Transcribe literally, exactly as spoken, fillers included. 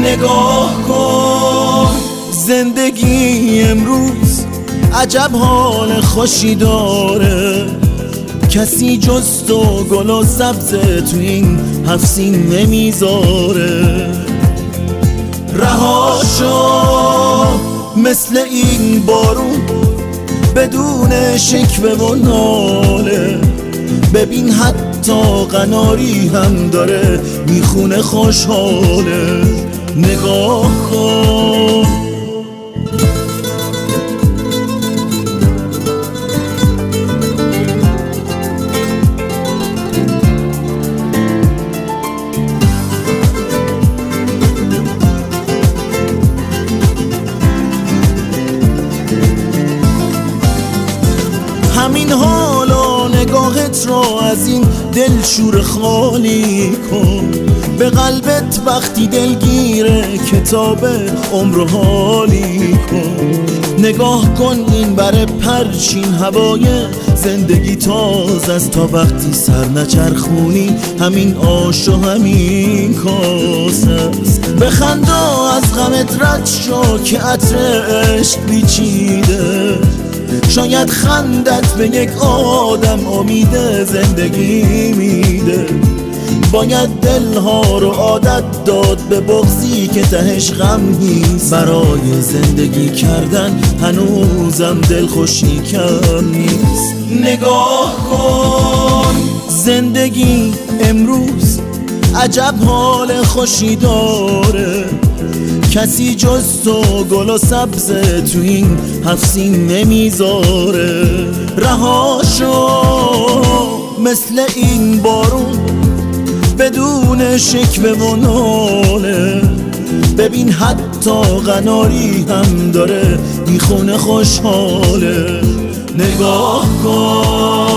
نگاه کن زندگی امروز عجب حال خوشی داره، کسی جز تو گل و سبز تو این هفت سین نمیذاره. رها شو مثل این بارون بدون شکوه و ناله، ببین حتی قناری هم داره میخونه خوشحاله. نگاه کن همین حالا نگاهت رو از این دل شور خالی کن، به قلبت وقتی دلگیره کتاب عمر حالی کن. نگاه کن این بر پرچین هوای زندگی تازه است، تا وقتی سر نچرخونی همین آش و همین کاسه است. بخندا از غمت رد شو که عطر عشق پیچیده، شاید خندت به یک آدم امید زندگی میده. باید دلها رو عادت داد به بغضی که تهش غم نیست، برای زندگی کردن هنوزم دل خوشی کم نیست. نگاه کن زندگی امروز عجب حال خوشی داره، کسی جز تو گل و سبز تو این هفت سین نمیذاره. رها شو مثل این بارون بدون شکوه و ناله، ببین حتی قناری هم داره میخونه خوشحاله. نگاه کن